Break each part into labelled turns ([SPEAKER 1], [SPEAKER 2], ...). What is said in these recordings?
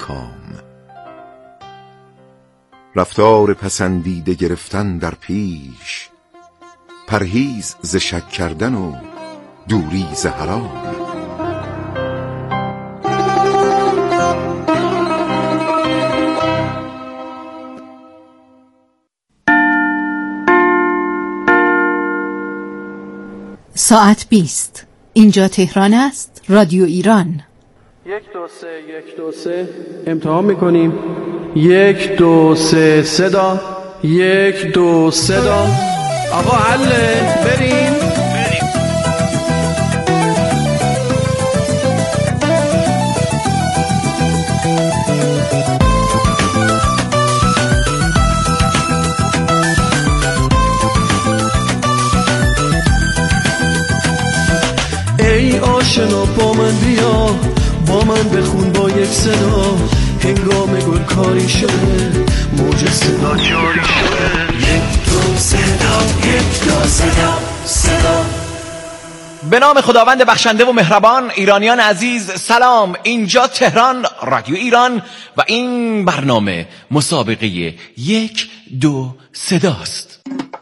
[SPEAKER 1] کام. رفتار پسندیده گرفتن در پیش، پرهیز ز شک کردن و دوری ز حرام.
[SPEAKER 2] ساعت 20. اینجا تهران است، رادیو ایران.
[SPEAKER 3] 1 2 3 1 2 3 امتحان میکنیم. 1 2 3 صدا. 1 2 صدا. آقا حله بریم. ای آشنا با من بیا، با من بخون با یک صدا، هنگام گل کاری شده، موج صدا جاری شده. 1 2 صدا، 1 2 صدا، صدا.
[SPEAKER 4] به نام خداوند بخشنده و مهربان. ایرانیان عزیز سلام، اینجا تهران، رادیو ایران و این برنامه مسابقه 1 2 صداست.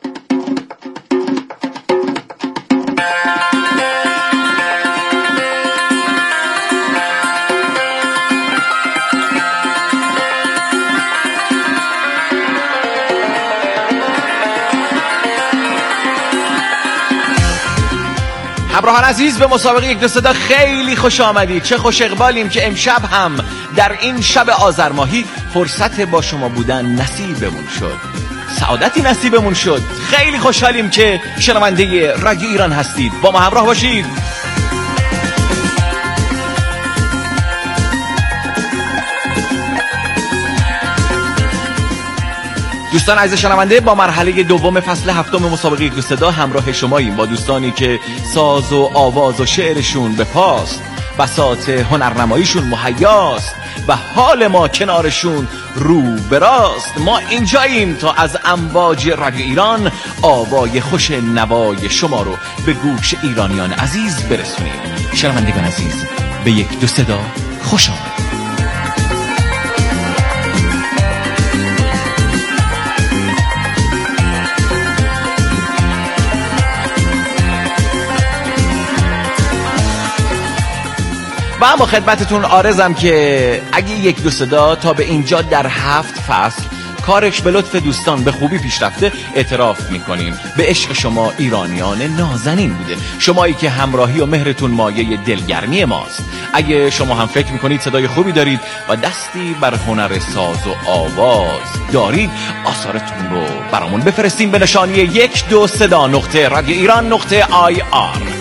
[SPEAKER 4] همراهان عزیز به مسابقه 1 2 صدا خیلی خوش آمدید. چه خوش اقبالیم که امشب هم در این شب آذر ماهی فرصت با شما بودن نصیبمون شد، سعادتی نصیبمون شد. خیلی خوشحالیم که شنونده رادیو ایران هستید. با ما همراه باشید. دوستان عزیز شنونده، با مرحله دوم فصل هفتم مسابقه 1 2 صدا همراه شماییم، با دوستانی که ساز و آواز و شعرشون به پاست، بساط هنرنماییشون مهیاست و حال ما کنارشون رو براست. ما اینجاییم تا از امواج رادیو ایران آوای خوش نوای شما رو به گوش ایرانیان عزیز برسونیم. شنوندگان عزیز، به 1 2 صدا خوش آمدید. و اما خدمتتون عارضم که اگه 1 2 صدا تا به اینجا در 7 فصل کارش به لطف دوستان به خوبی پیش رفته، اعتراف میکنیم به عشق شما ایرانیان نازنین بوده، شمایی که همراهی و مهرتون مایه دلگرمی ماست. اگه شما هم فکر میکنید صدای خوبی دارید و دستی بر هنر ساز و آواز دارید، آثارتون رو برامون بفرستین به نشانی 1 2 صدا رادیو ایران .ir.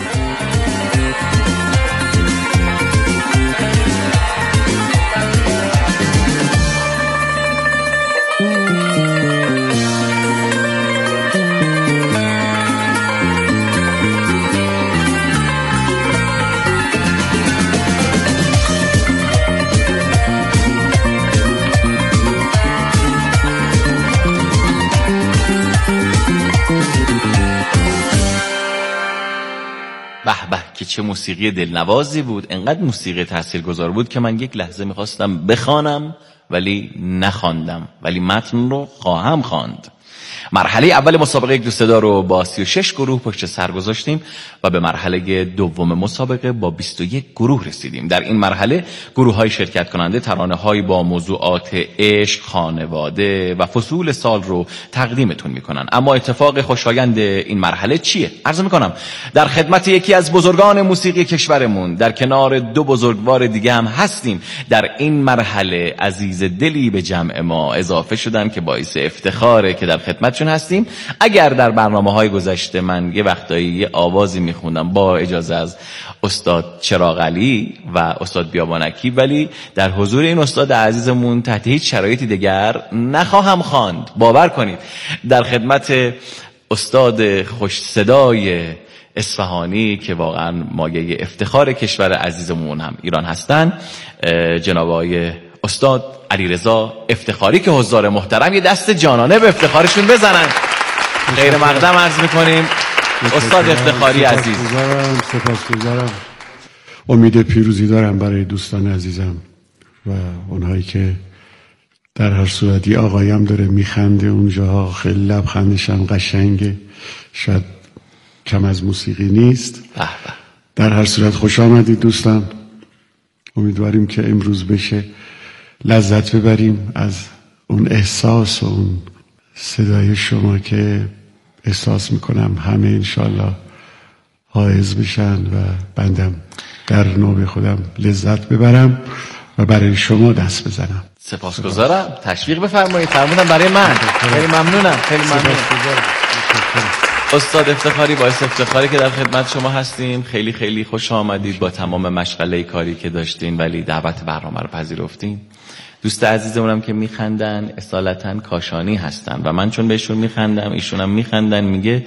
[SPEAKER 4] که چه موسیقی دلنوازی بود. انقدر موسیقی تاثیرگذار بود که من یک لحظه میخواستم بخوانم ولی نخواندم، ولی متن رو خواهم خواند. مرحله اول مسابقه 1 2 صدا رو با 36 گروه پشت سر گذاشتیم و به مرحله دوم مسابقه با 21 گروه رسیدیم. در این مرحله گروه‌های شرکت کننده ترانه‌های با موضوعات عشق، خانواده و فصول سال رو تقدیمتون میکنن. اما اتفاق خوشایند این مرحله چیه؟ عرض میکنم در خدمت یکی از بزرگان موسیقی کشورمون، در کنار 2 بزرگوار دیگه هم هستیم. در این مرحله عزیز دلی به جمع ما اضافه شدن که باعث افتخاره که در خدمتشون هستیم. اگر در برنامه‌های گذشته من یه وقتایی یه آوازی میخوندم با اجازه از استاد چراغ علی و استاد بیابانکی، ولی در حضور این استاد عزیزمون تحت هیچ شرایطی دیگر نخواهم خواند. باور کنید در خدمت استاد خوش صدای اصفهانی که واقعا مایه افتخار کشور عزیزمون هم ایران هستن، جناب آقای استاد علیرضا افتخاری که حضار محترم یه دست جانانه به افتخارشون بزنن. غیر مقدم عرض میکنیم استاد افتخاری عزیز.
[SPEAKER 5] سپاسگزارم. امید پیروزی دارم برای دوستان عزیزم و اونهایی که در هر صورتی آقایم داره میخنده اونجاها، خیلی لبخندش هم قشنگه، شاید کم از موسیقی نیست. در هر صورت خوش آمدید دوستان. امیدواریم که امروز بشه لذت ببریم از اون احساس و اون صدای شما که احساس میکنم همه انشالله حائز بشن و بندم در نوبه خودم لذت ببرم و برای شما دست بزنم.
[SPEAKER 4] سپاسگزارم. تشویق بفرمایید. فرمودم برای من. خیلی ممنونم. خیلی ممنونم. استاد افتخاری، باعث افتخاری که در خدمت شما هستیم. خیلی خیلی خوش آمدید با تمام مشغله کاری که داشتین ولی دعوت برنامه رو پذیرفتین. دوست عزیزمونم که میخندن اصالتا کاشانی هستن و من چون بهشون میخندم ایشونم میخندن. میگه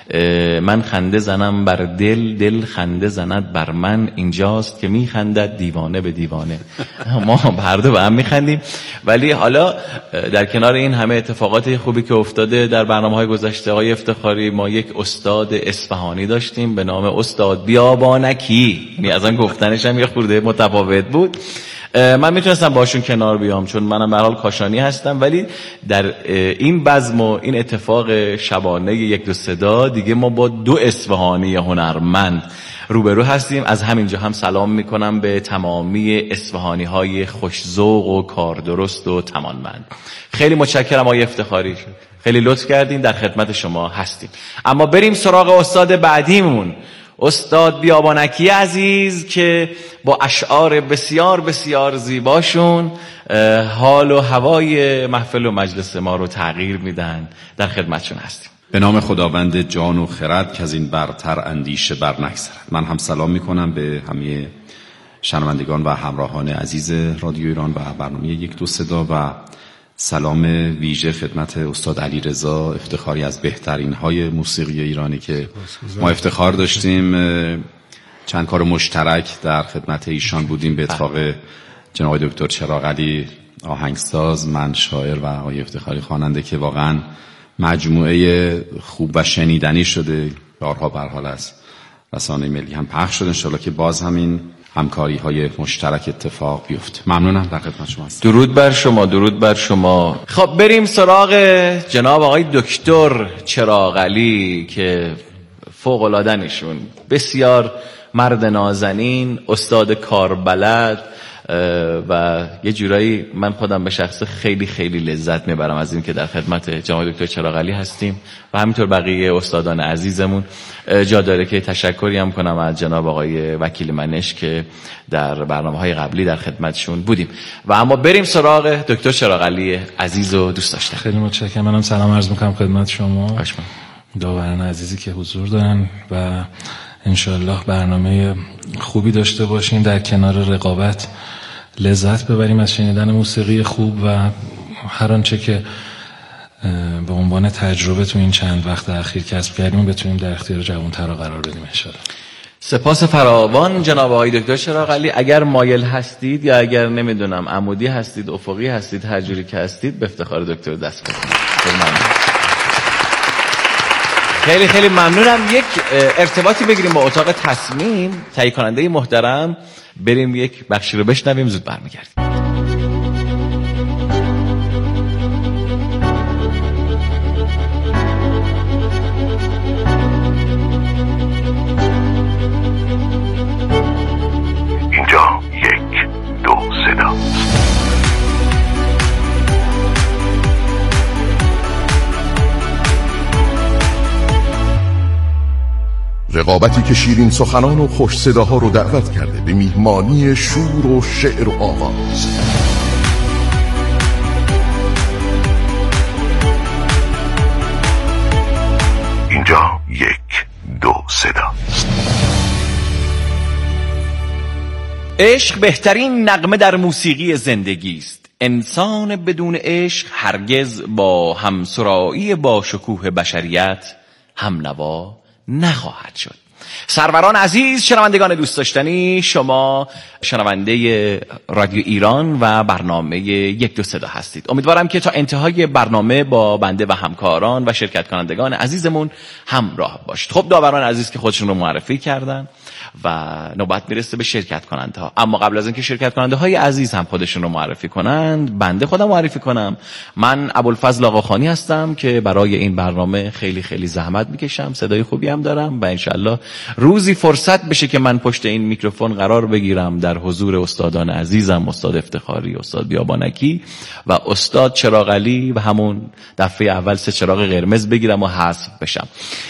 [SPEAKER 4] من خنده زنم بر دل، دل خنده زند بر من، اینجاست که میخندد دیوانه به دیوانه. ما هر دو به هم میخندیم. ولی حالا در کنار این همه اتفاقات خوبی که افتاده در برنامه‌های گذشته آقای افتخاری، ما یک استاد اصفهانی داشتیم به نام استاد بیابانکی. یعنی از آن گفتنش هم یه خورده متفاوت بود. من میتونستم باشون کنار بیام چون منم به هر حال کاشانی هستم، ولی در این بزم و این اتفاق شبانه یک دو صدا دیگه ما با دو اصفهانی هنرمند روبرو هستیم. از همینجا هم سلام میکنم به تمامی اصفهانی های خوش‌ذوق و کاردرست و توانمند. خیلی متشکرم آقای افتخاری، خیلی لطف کردین، در خدمت شما هستیم. اما بریم سراغ استاد بعدیمون، استاد بیابانکی عزیز که با اشعار بسیار بسیار زیباشون حال و هوای محفل و مجلس ما رو تغییر میدن. در خدمتشون هستیم.
[SPEAKER 6] به نام خداوند جان و خرد که از این برتر اندیشه بر نگذرد. من هم سلام میکنم به همه شنوندگان و همراهان عزیز رادیو ایران و برنامه یک دو صدا و سلام ویژه خدمت استاد علیرضا افتخاری از بهترین های موسیقی ایرانی که ما افتخار داشتیم چند کار مشترک در خدمت ایشان بودیم. به اتفاق جناب دکتر چراغ علی آهنگساز، من شاعر و آقای افتخاری خواننده که واقعا مجموعه خوب و شنیدنی شده، بارها به هر حال از رسانه ملی هم پخش شده. انشالله که باز همین همکاری های مشترک اتفاق بیفته. ممنونم، در خدمت شما هستم.
[SPEAKER 4] درود بر شما، درود بر شما. خب بریم سراغ جناب آقای دکتر چراغ علی که فوق العاده نشون، بسیار مرد نازنین، استاد کاربلد و یه جورایی من خودم به شخص خیلی خیلی لذت میبرم از این که در خدمت جناب دکتر چراغ علی هستیم و همینطور بقیه استادان عزیزمون. جا داره که تشکری هم کنم از جناب آقای وکیل منش که در برنامه‌های قبلی در خدمتشون بودیم. و اما بریم سراغ دکتر چراغ علی عزیز و دوست داشتم.
[SPEAKER 7] خیلی متشکرم. منم سلام عرض میکنم خدمت شما داوران عزیزی که حضور دارن و انشالله برنامه خوبی داشته باشیم، در کنار رقابت لذت ببریم از شنیدن موسیقی خوب و هر آنچه که به عنوان تجربه تو این چند وقت اخیر کسب کردیم بتونیم در اختیار جوان‌ترا قرار بدیم انشالله.
[SPEAKER 4] سپاس فراوان جناب آقای دکتر چراغ علی. اگر مایل هستید یا اگر نمیدونم عمودی هستید، افقی هستید، هر جوری که هستید به افتخار دکتر دست بزنید. خیلی خیلی ممنونم. یک ارتباطی بگیریم با اتاق تصمیم. تهیه کننده محترم، بریم یک بخشی رو بشنویم، زود برمیگردیم.
[SPEAKER 1] اینجا یک دو صدا. رقابتی که شیرین سخنان و خوش صداها رو دعوت کرده به میهمانی شور و شعر و آواز. اینجا یک دو صدا.
[SPEAKER 4] عشق بهترین نغمه در موسیقی زندگی است. انسان بدون عشق هرگز با همسرایی با شکوه بشریت همنوا نخواهد شد. سروران عزیز، شنوندگان دوست داشتنی، شما شنونده رادیو ایران و برنامه یک دو صدا هستید. امیدوارم که تا انتهای برنامه با بنده و همکاران و شرکت کنندگان عزیزمون همراه باشید. خب داوران عزیز که خودشون رو معرفی کردن، و نوبت میرسه به شرکت کننده ها. اما قبل از اینکه شرکت کننده های عزیز هم خودشون رو معرفی کنند، بنده خودم معرفی کنم. من ابوالفضل آقاخانی هستم که برای این برنامه خیلی خیلی زحمت میکشم، صدای خوبی هم دارم و انشالله روزی فرصت بشه که من پشت این میکروفون قرار بگیرم در حضور استادان عزیزم، استاد افتخاری، استاد بیابانکی و استاد چراغ علی و همون دفعه اول 3 چراغ قرمز بگیرم و حذف بشم.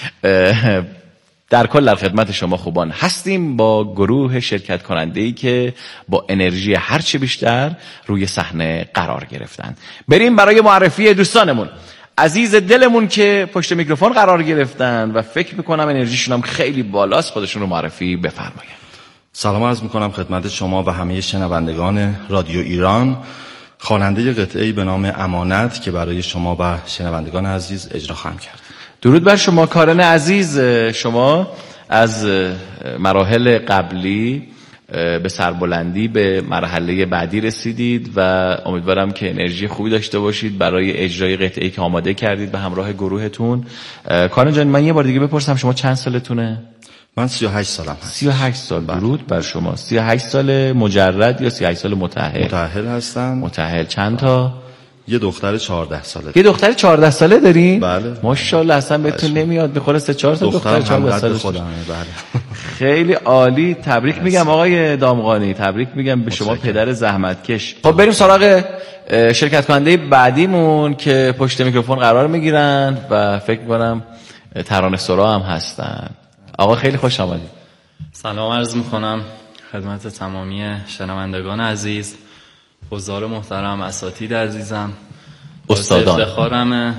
[SPEAKER 4] در کل در خدمت شما خوبان هستیم با گروه شرکت کننده‌ای که با انرژی هرچه بیشتر روی صحنه قرار گرفتن. بریم برای معرفی دوستانمون عزیز دلمون که پشت میکروفون قرار گرفتن و فکر میکنم انرژیشون هم خیلی بالاست. خودشون رو معرفی بفرمایید.
[SPEAKER 8] سلام عرض میکنم خدمت شما و همه شنوندگان رادیو ایران. خواننده قطعه‌ای به نام امانت که برای شما و شنوندگان عزیز اجرا خواهم کرد.
[SPEAKER 4] درود بر شما کارن عزیز. شما از مراحل قبلی به سربلندی به مرحله بعدی رسیدید و امیدوارم که انرژی خوبی داشته باشید برای اجرای قطعه‌ای که آماده کردید به همراه گروهتون. کارن جان، من یه بار دیگه بپرسم شما چند سالتونه؟
[SPEAKER 8] من 38 سالم هست.
[SPEAKER 4] 38 سال. درود بر شما. 38 سال مجرد یا 38 سال متأهل؟
[SPEAKER 8] متأهل هستم.
[SPEAKER 4] متأهل. چند تا؟
[SPEAKER 8] یه دختر 14 ساله.
[SPEAKER 4] یه دختر 14 ساله دارین؟
[SPEAKER 8] بله.
[SPEAKER 4] ماشاءالله اصلا بهتون نمیاد بخوره 3-4 تا دختر 14 ساله
[SPEAKER 8] خودمه. بله.
[SPEAKER 4] خیلی عالی. تبریک میگم آقای دامغانی، تبریک میگم به شما پدر زحمتکش. خب بریم سراغ شرکت کننده بعدیمون که پشت میکروفون قرار میگیرن و فکر میکنم ترانه سرا هم هستن. آقا خیلی خوش آمدید.
[SPEAKER 9] سلام عرض میکنم خدمت تمامی شنوندگان عزیز، حضار محترم، اساتید عزیزم،
[SPEAKER 4] استادان.
[SPEAKER 9] افتخارم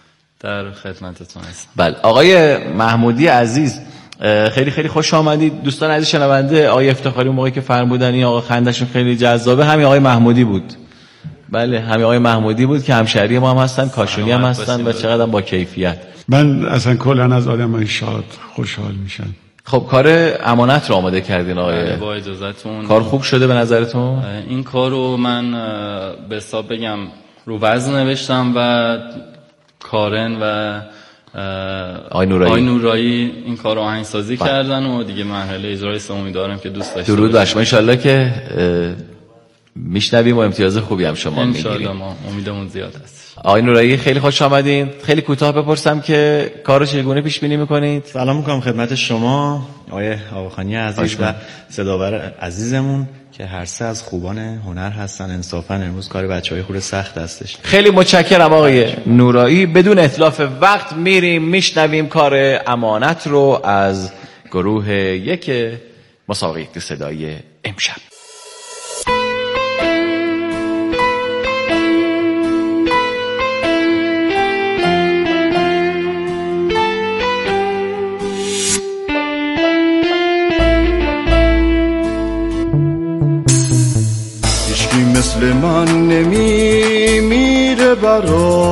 [SPEAKER 9] در خدمتتون هستم.
[SPEAKER 4] بله آقای محمودی عزیز خیلی خیلی خوش آمدید. دوستان عزیز شنونده، آقای افتخاری اون موقعی که فرمودن این آقا خندشون خیلی جذابه، همین آقای محمودی بود. بله همین آقای محمودی بود که همشهری ما هم هستن، کاشونی هم هستن و چقدر با کیفیت.
[SPEAKER 5] من اصلا کلا از آدمای شاد خوشحال میشن.
[SPEAKER 4] خب کار امانت رو آماده کردین آقای؟
[SPEAKER 9] با اجازهتون.
[SPEAKER 4] کار خوب شده به نظرتون؟
[SPEAKER 9] این کار رو من به حساب بگم رو وزن نوشتم و کارن و
[SPEAKER 4] آقای
[SPEAKER 9] نورایی این کار رو آهنگسازی کردن و دیگه مرحله اجرای سومی دارم که دوست داشته
[SPEAKER 4] درود بر شما. ان شاءالله که میشنویم و امتیاز خوبی هم شما میگیرید.
[SPEAKER 9] ان شاءالله ما امیدمون زیاد است.
[SPEAKER 4] آقای نورایی خیلی خوش آمدین. خیلی کوتاه بپرسم که کارو چگونه پیش بینی میکنید؟
[SPEAKER 10] سلام میکنم خدمت شما آقای آقاخانی عزیز و صداور عزیزمون که هر سه از خوبان هنر هستن. انصافا امروز کار بچهای خود سخت هستش.
[SPEAKER 4] خیلی متشکرم آقای نورایی. بدون اتلاف وقت میریم میشنویم کار امانت رو از گروه یک مسابقه یک صدای امشب.
[SPEAKER 3] مثل من نمیمیره برات،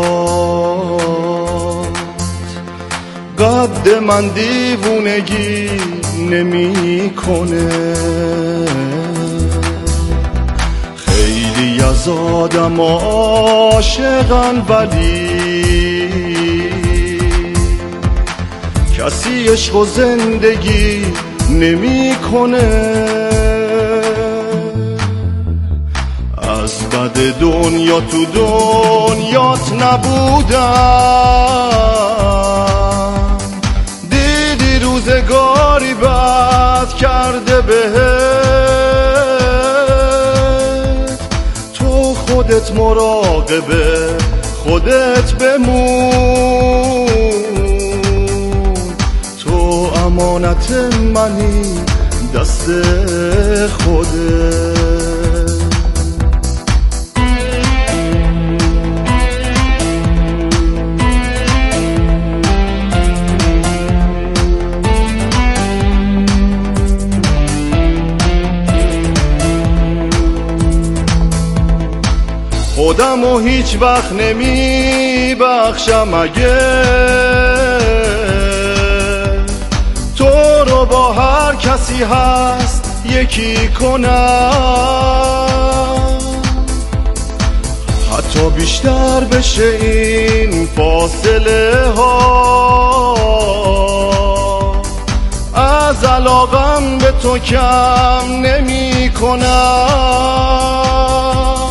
[SPEAKER 3] قد من دیوونگی نمیکنه. خیلی از آدم عاشقن ولی کسی عشق و زندگی نمیکنه. از بد دنیا تو دنیات نبودم، دیدی روزگاری بد کرده بهت. تو خودت مراقبه خودت بمون، تو امانت منی دست خودت. خودمو هیچ وقت نمی بخشم اگه تو رو با هر کسی هست یکی کنم. حتی بیشتر بشه این فاصله ها، از علاقم به تو کم نمی کنم،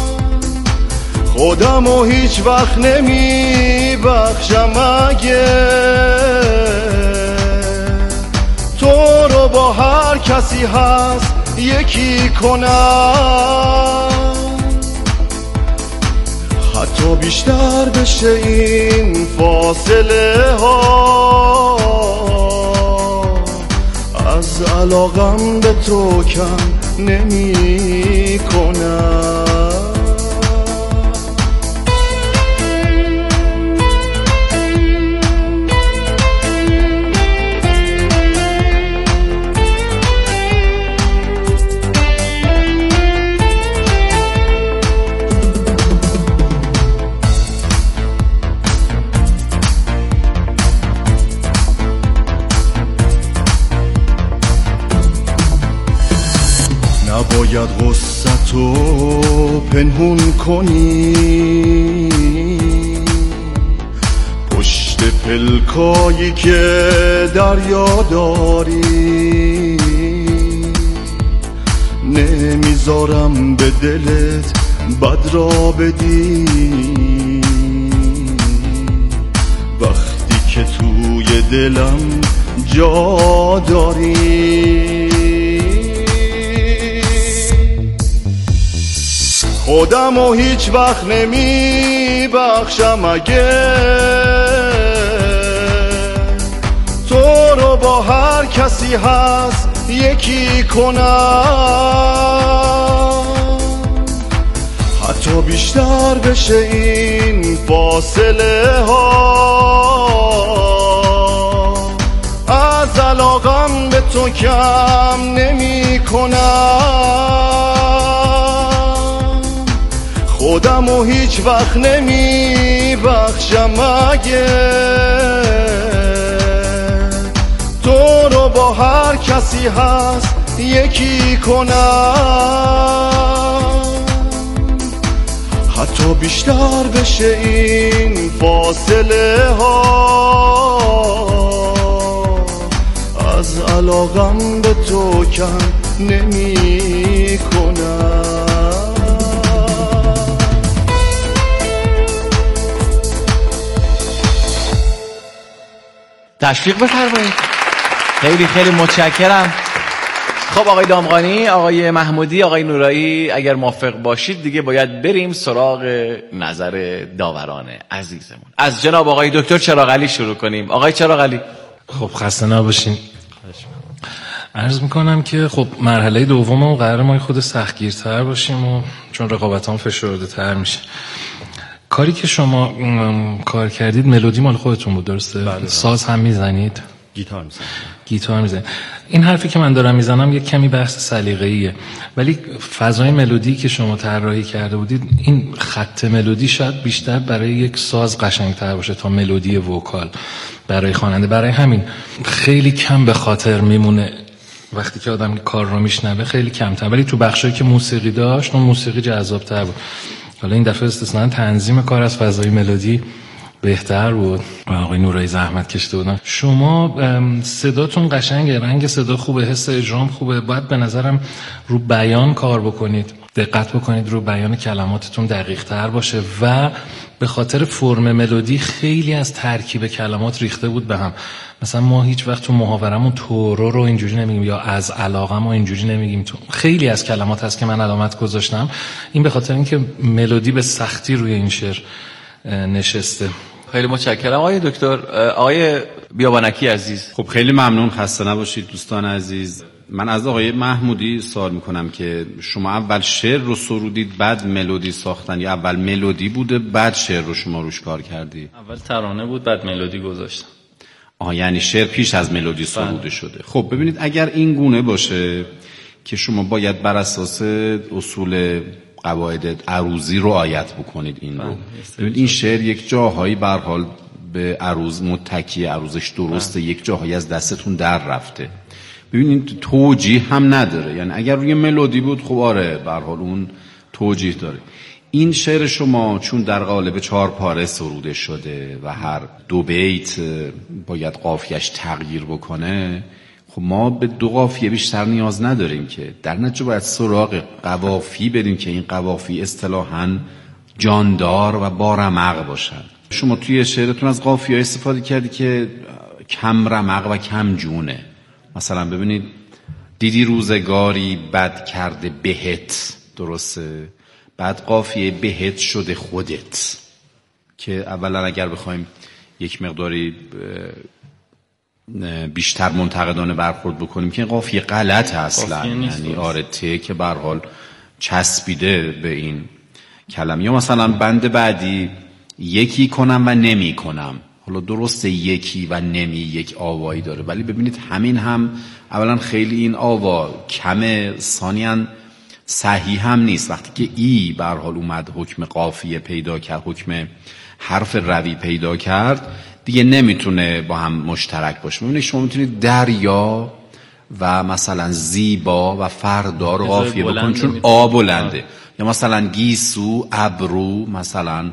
[SPEAKER 3] خودمو هیچ وقت نمی بخشم اگه تو رو با هر کسی هست یکی کنم. حتی بیشتر بشه این فاصله ها، از علاقم به تو کم نمی کنم. نباید غصتو پنهون کنی پشت پلکایی که دریا داری، نمیذارم به دلت بد را بدی وقتی که توی دلم جا داری. خودمو هیچ وقت نمی بخشم اگه تو رو با هر کسی هست یکی کنم. حتی بیشتر بشه این فاصله ها، از علاقم به تو کم نمی کنم. خودمو هیچ وقت نمی بخشم اگه تو رو با هر کسی هست یکی کنم. حتی بیشتر بشه این فاصله ها، از علاقم به تو کم نمی کنم.
[SPEAKER 4] تشویق بفرمایید. خیلی خیلی متشکرم. خب آقای دامغانی، آقای محمودی، آقای نورایی، اگر موافق باشید دیگه باید بریم سراغ نظر داوران عزیزمون. از جناب آقای دکتر چراغعلی شروع کنیم. آقای چراغعلی.
[SPEAKER 7] خب خسته نباشین. عرض میکنم که خب مرحله دوم قرار ما خود سختگیرتر باشیم و چون رقابت هم فشرده تر میشه. کاری که شما کار کردید ملودی مال خودتون بود درسته؟
[SPEAKER 8] بله.
[SPEAKER 7] ساز هم میزنید؟
[SPEAKER 8] گیتار میزنید.
[SPEAKER 7] این حرفی که من دارم میزنم یک کمی بحث سلیقه‌ایه، ولی فضای ملودی که شما طراحی کرده بودید، این خط ملودی شاید بیشتر برای یک ساز قشنگتر باشه تا ملودی وکال برای خواننده. برای همین خیلی کم به خاطر میمونه وقتی که آدم کار رو میشنوه، خیلی کمتر، ولی تو بخشایی که موسیقی داشت اون موسیقی جذاب‌تر بود. حالا این دفعه استثناً تنظیم کار از فضای ملودی بهتر بود و آقای نورایی زحمت کشیده بودن. شما صداتون قشنگه، رنگ صدا خوبه، حس اجرام خوبه. باید به نظرم رو بیان کار بکنید، دقت بکنید رو بیان کلماتتون دقیق تر باشه و به خاطر فرم ملودی خیلی از ترکیب کلمات ریخته بود به هم. مثلا ما هیچ وقت تو محاورمون تورو رو اینجوری نمیگیم یا از علاقه ما اینجوری نمیگیم. تو خیلی از کلمات هست که من علامت گذاشتم، این به خاطر اینکه ملودی به سختی روی این شعر نشسته.
[SPEAKER 4] خیلی متشکرم آقای دکتر. آقای بیابانکی عزیز.
[SPEAKER 6] خب خیلی ممنون، خسته نباشید دوستان عزیز. من از آقای محمودی سوال میکنم که شما اول شعر رو سرودید بعد ملودی ساختن یا اول ملودی بوده بعد شعر رو شما روش کار کردی؟
[SPEAKER 9] اول ترانه بود بعد ملودی گذاشتم.
[SPEAKER 6] یعنی شعر پیش از ملودی سروده شده. خب ببینید اگر این گونه باشه که شما باید بر اساس اصول قواعد عروضی رو رعایت بکنید این رو. ببینید این شعر یک جاهایی به هر حال به عروض متکی، عروضش درسته، یک جاهایی از دستتون در رفته. ببینید توجیه هم نداره، یعنی اگر روی ملودی بود خب آره به هر حال اون توجیه داره. این شعر شما چون در قالب 4 پاره سروده شده و هر 2 بیت باید قافیه‌اش تغییر بکنه، خب ما به 2 قافیه بیشتر نیاز نداریم که در نتیجه باید سراغ قوافی بریم که این قوافی اصطلاحاً جاندار و با رمق باشن. شما توی شعرتون از قافیه استفاده کردی که کم رمق و کم جونه. مثلا ببینید دیدی روزگاری بد کرده بهت، درسته؟ بعد قافیه بهت شده خودت، که اولا اگر بخوایم یک مقداری بیشتر منتقدانه برخورد بکنیم که این قافیه غلط اصلا، یعنی آرته که به هر حال چسبیده به این کلمه. یا مثلا بند بعدی یکی کنم و نمی کنم. حالا درسته یکی و نمی یک آوایی داره، ولی ببینید همین هم اولا خیلی این آوا کمه، ثانیاً صحیح هم نیست. وقتی که ای به هر حال اومد حکم قافیه پیدا کرد، حکم حرف روی پیدا کرد، دیگه نمیتونه با هم مشترک باشه. ببینید شما میتونید دریا و مثلا زیبا و فردا رو قافیه بکنید چون آ بلنده، یا مثلا گیسو ابرو مثلا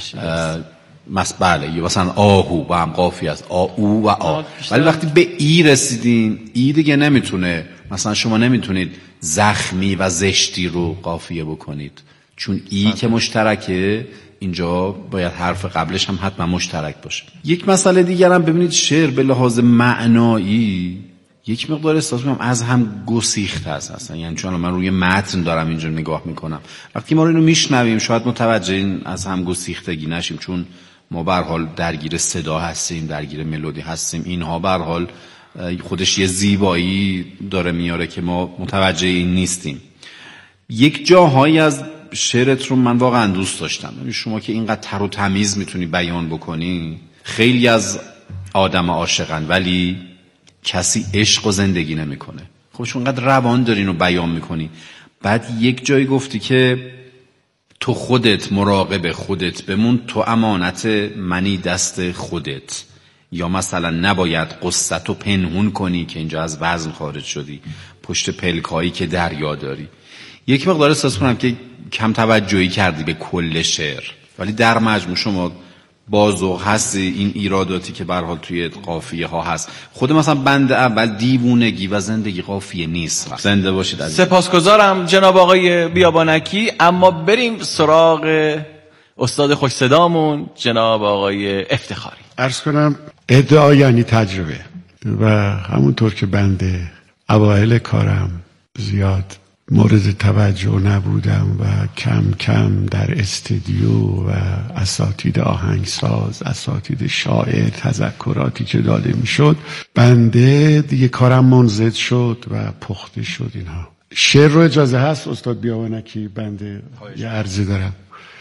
[SPEAKER 6] بله، یا مثلا آهو با هم قافیه است، آ او و آ. ولی وقتی به ای رسیدین، ای دیگه نمیتونه، مثلا شما نمیتونید زخمی و زشتی رو قافیه بکنید چون ای که مشترکه، اینجا باید حرف قبلش هم حتما مشترک باشه. یک مسئله دیگر هم ببینید شعر به لحاظ معنایی یک مقدار احساس می‌کنم از هم گسیخته است اصلا. یعنی چون من روی متن دارم اینجا نگاه میکنم، وقتی ما اینو میشنویم شاید متوجه این از هم گسیختگی نشیم، چون ما به هر حال درگیر صدا هستیم، درگیر ملودی هستیم. اینها به هر حال خودش یه زیبایی داره میاره که ما متوجه این نیستیم. یک جاهایی از شعرت رو من واقعا دوست داشتم. شما که اینقدر تر و تمیز میتونی بیان بکنی. خیلی از آدم عاشقن ولی کسی عشق و زندگی نمیکنه. خب شما اینقدر روان دارین و بیان میکنی. بعد یک جایی گفتی که تو خودت مراقب خودت بمون، تو امانت منی دست خودت. یا مثلا نباید قصت و پنهون کنی که اینجا از وزن خارج شدی، پشت پلکایی که دریا داری. یک مقدار احساس کنم که کم توجهی کردی به کل شعر، ولی در مجموع شما بازوق هستی این ایراداتی که به هر حال توی قافیه ها هست. خود مثلا بند اول دیوونگی و زندگی قافیه نیست. زنده باشید عزیز.
[SPEAKER 4] سپاسگزارم جناب آقای بیابانکی. اما بریم سراغ استاد خوش صدامون جناب آقای افتخاری.
[SPEAKER 5] عرض کنم ادعا یعنی تجربه، و همونطور که بنده اوایل کارم زیاد مورد توجه نبودم و کم کم در استودیو و اساتید آهنگساز، اساتید شاعر، تذکراتی که داده میشد، بنده دیگه کارم منضبط شد و پخته شد. اینها شعر رو اجازه هست استاد بیابانکی بنده یه عرضی دارم.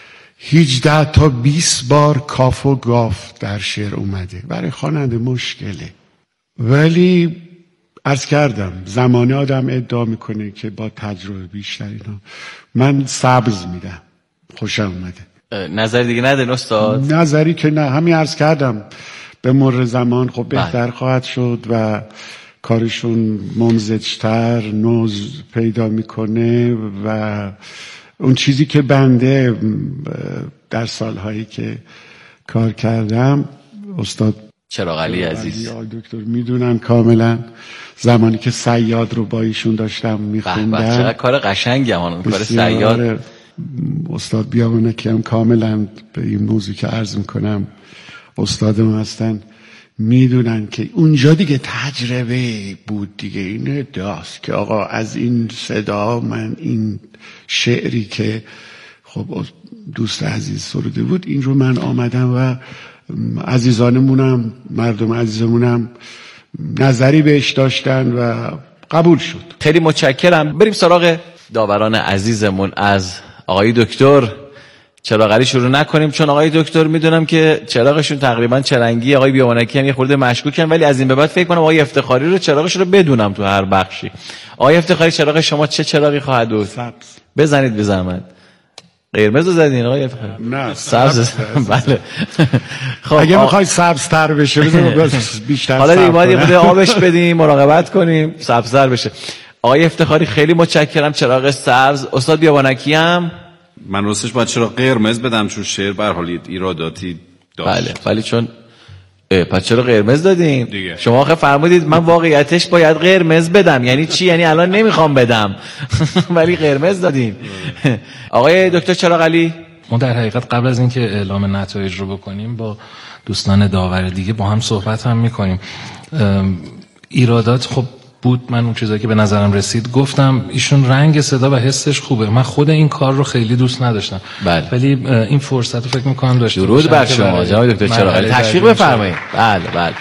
[SPEAKER 5] 18 تا 20 بار کاف و گاف در شعر اومده، برای خواننده مشکله، ولی عرض کردم زمانه آدم ادعا میکنه که با تجربه بیشتر اینا. من سبز میدم، خوشم اومده.
[SPEAKER 4] نظری دیگه ندین استاد؟
[SPEAKER 5] نظری که نه، همین عرض کردم به مر زمان خب بهتر خواهد شد و کارشون منزجتر نوز پیدا میکنه و اون چیزی که بنده در سالهایی که کار کردم استاد
[SPEAKER 4] چراغ علی عزیز
[SPEAKER 5] دکتر میدونن کاملا، زمانی که صیاد رو با ایشون داشتم میخوندم،
[SPEAKER 4] چقدر کار قشنگی هم کار صیاد.
[SPEAKER 5] استاد بیابانکی هم کاملا به این موضوع که عرض میکنم استادم هستن، میدونن که اونجا دیگه تجربه بود دیگه. این ادعاست که آقا از این صدا من این شعری که خب دوست عزیز سروده بود این رو من آمدم و عزیزانمونم مردم عزیزمونم نظری بهش داشتن و قبول شد.
[SPEAKER 4] خیلی متشکرم. بریم سراغ داوران عزیزمون. از آقای دکتر چراغ علی شروع نکنیم، چون آقای دکتر میدونم که چراغشون تقریبا چرنگی، آقای بیابانکی هم یه خورده مشکوکن، ولی از این به بعد فکر کنم آقای افتخاری رو چراغش رو بدونم تو هر بخشی. آقای افتخاری چراغ شما چه چراغی خواهد بود؟
[SPEAKER 5] سبز.
[SPEAKER 4] بزنید به زحمت. قرمز رو زدین آقای افتخاری؟
[SPEAKER 5] نه
[SPEAKER 4] سبز. بله.
[SPEAKER 5] خب اگه میخوای سبزتر بشه بذار بیشتر
[SPEAKER 4] حالا دیگه باید یه خورده آبش بدیم، مراقبت کنیم سبزتر بشه. آقای افتخاری خیلی متشکرم. چراغ سبز. استاد بیابانکی هم
[SPEAKER 6] من راستش باید چرا قرمز بدم چون شعر به هر حال ایراداتی داشت.
[SPEAKER 4] بله، ولی چون پس چرا قرمز دادیم دیگه؟ شما آخه فرمودید من واقعیتش باید قرمز بدم. یعنی چی؟ یعنی الان نمیخوام بدم ولی قرمز دادیم. آقای دکتر چراغ علی،
[SPEAKER 7] ما در حقیقت قبل از اینکه اعلام نتایج رو بکنیم با دوستان داور دیگه با هم صحبت هم میکنیم. ایرادات خب بود، من اون چیزایی که به نظرم رسید گفتم. ایشون رنگ صدا و حسش خوبه، من خود این کار رو خیلی دوست نداشتم.
[SPEAKER 4] بله.
[SPEAKER 7] ولی این فرصت رو فکر میکنم داشته.
[SPEAKER 4] درود بر شما جناب دکتر چراغ علی، تشویق بفرمایید. بله.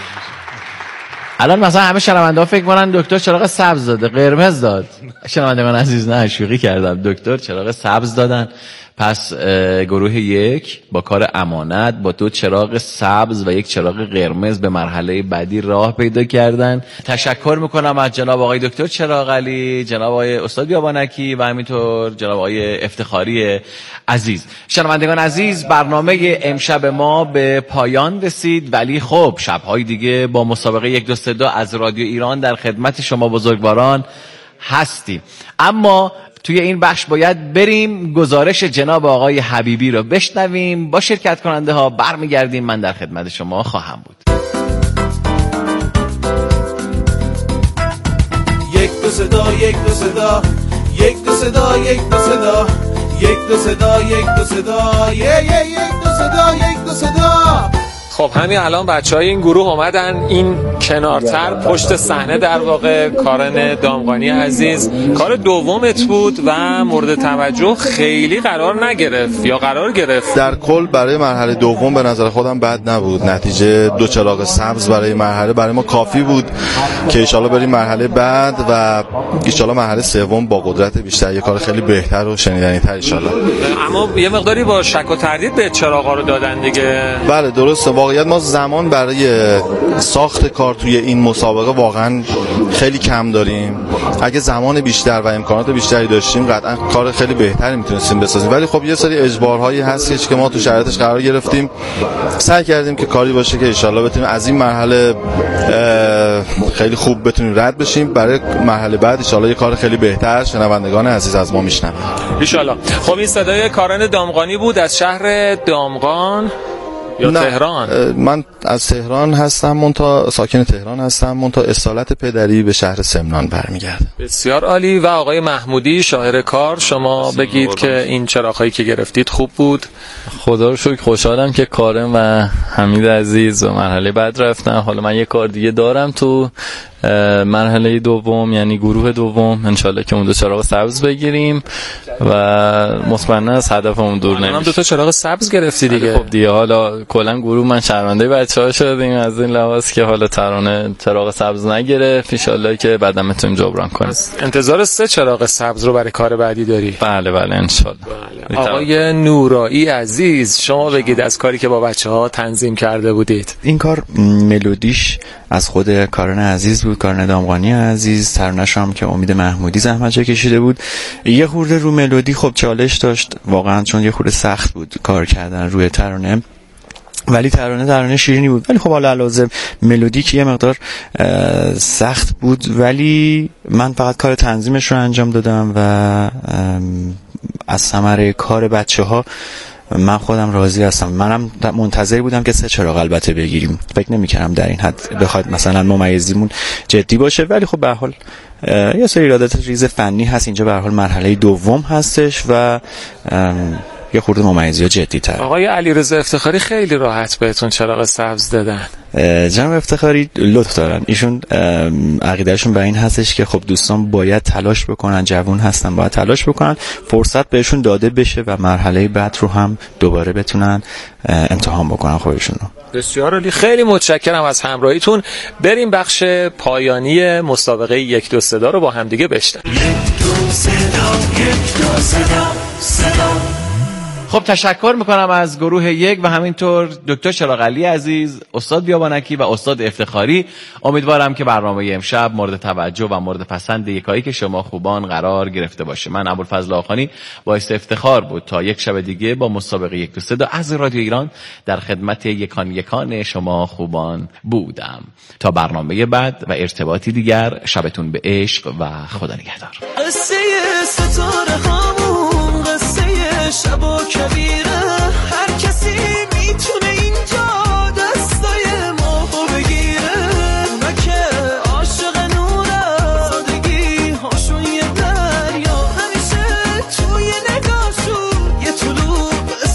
[SPEAKER 4] الان مثلا همه شنونده‌ها فکر می‌کنن دکتر چراغ سبز داده، قرمز داد. شنوندگان عزیز، نه شوخی کردم، دکتر چراغ سبز دادن. پس گروه 1 با کار امانت با 2 چراغ سبز و 1 چراغ قرمز به مرحله بعدی راه پیدا کردن. تشکر میکنم از جناب آقای دکتر چراغ علی، جناب آقای استاد بیابانکی و همینطور جناب آقای افتخاری عزیز. شنوندگان عزیز، برنامه امشب ما به پایان رسید، ولی خب شب‌های دیگه با مسابقه 1 2 3 2 از رادیو ایران در خدمت شما بزرگواران هستیم. اما توی این بخش باید بریم گزارش جناب آقای حبیبی رو بشنویم. با شرکت کننده ها برمیگردیم، من در خدمت شما خواهم بود.
[SPEAKER 3] 1 2 صدا 1 2 صدا 1 2 صدا 1 2 صدا 1 2 صدا 1 2 صدا 1 2 صدا 1 2 صدا.
[SPEAKER 11] خب همین الان بچهای این گروه اومدن این کنارتر پشت صحنه. در واقع کارن دامغانی عزیز کار دومت بود و مورد توجه خیلی قرار نگرفت یا قرار گرفت؟
[SPEAKER 8] در کل برای مرحله دوم به نظر خودم بد نبود. نتیجه 2 چراغ سبز برای مرحله برای ما کافی بود که انشالله بریم مرحله بعد و انشالله مرحله سوم با قدرت بیشتر یه کار خیلی بهتر و شنیدنی‌تر انشالله.
[SPEAKER 11] اما یه مقداری با شک و تردید به چراغا رو دادن دیگه.
[SPEAKER 8] بله درسته، واقعیت ما زمان برای ساخت کار توی این مسابقه واقعا خیلی کم داریم. اگه زمان بیشتر و امکانات بیشتری داشتیم قطعا کار خیلی بهتری میتونستیم بسازیم، ولی خب یه سری اجبارهایی هست که ما تو شرایطش قرار گرفتیم. سعی کردیم که کاری باشه که ان شاءالله بتونیم از این مرحله خیلی خوب بتونیم رد بشیم، برای مرحله بعد ان شاءالله یه کار خیلی بهتر شنوندگان عزیز از ما میشنون ان
[SPEAKER 11] شاءالله. خب این صدای کارن دامغانی بود از شهر دامغان یا تهران؟
[SPEAKER 8] من از تهران هستم، ساکن تهران هستم، اصالت پدری به شهر سمنان برمیگرده.
[SPEAKER 11] بسیار عالی. و آقای محمودی شاعر کار، شما بگید که این چراغایی که گرفتید خوب بود؟
[SPEAKER 9] خدا رو شکر خوشحالم که کارم و حمید عزیز و مرحله بعد رفتن. حالا من یه کار دیگه دارم تو مرحله دوم، یعنی گروه دوم، انشالله که اون 2 چراغ سبز بگیریم و مطمئنا از هدفمون دور نمیشه.
[SPEAKER 11] هم 2 چراغ سبز گرفتی دیگه.
[SPEAKER 9] خب دیگه حالا کلا گروه من شرمنده بچه‌ها شدیم از این لحاظ که حالا ترانه چراغ سبز نگرفت، انشالله که بعدا بتونیم جبران کنیم.
[SPEAKER 11] انتظار 3 چراغ سبز رو برای کار بعدی داری؟
[SPEAKER 9] بله انشالله.
[SPEAKER 11] آقای نورایی عزیز، شما بگید از کاری که با بچه‌ها تنظیم کرده بودید.
[SPEAKER 10] این کار ملودیش از خود کارن عزیز بود، کارن دامغانی عزیز، ترانه‌ش هم که امید محمودی زحمت کشیده بود. یه خورده رو ملودی خب چالش داشت واقعا، چون یه خورده سخت بود کار کردن روی ترانه، ولی ترانه شیرینی بود. ولی خب حالا علاوه ملودی که یه مقدار سخت بود، ولی من فقط کار تنظیمش رو انجام دادم و از ثمره کار بچه‌ها من خودم راضی هستم. منم منتظر بودم که 3 چراغ البته بگیریم، فکر نمی‌کردم در این حد بخواد مثلا ممیزیمون جدی باشه، ولی خب به هر حال یه سری ایرادات ریز فنی هست اینجا، به هر حال مرحله دوم هستش و یه خورده ممیزی‌ها جدی‌تر.
[SPEAKER 11] آقای علیرضا افتخاری خیلی راحت بهتون چراغ سبز دادن.
[SPEAKER 10] جناب افتخاری لطف دارن، ایشون عقیدهشون به این هستش که خب دوستان باید تلاش بکنن، جوان هستن باید تلاش بکنن، فرصت بهشون داده بشه و مرحله بعد رو هم دوباره بتونن امتحان بکنن خودشون رو.
[SPEAKER 11] بسیار عالی، خیلی متشکرم از همراهیتون. بریم بخش پایانی مسابقه 1 2 3 رو با هم دیگه بشنویم.
[SPEAKER 3] 1 2 3 1 2 صدا.
[SPEAKER 4] خب تشکر میکنم از گروه 1 و همینطور دکتر چراغ علی عزیز، استاد بیابانکی و استاد افتخاری. امیدوارم که برنامه امشب مورد توجه و مورد پسند یکایی که شما خوبان قرار گرفته باشه. من ابوالفضل آخانی باعث افتخار بود تا یک شب دیگه با مسابقه 1 2 3 از رادیو ایران در خدمت یکان شما خوبان بودم. تا برنامه بعد و ارتباطی دیگر، شبتون به عشق و خدا نگهدار.
[SPEAKER 3] قصه ستاره هامون، قصه شب و کبیر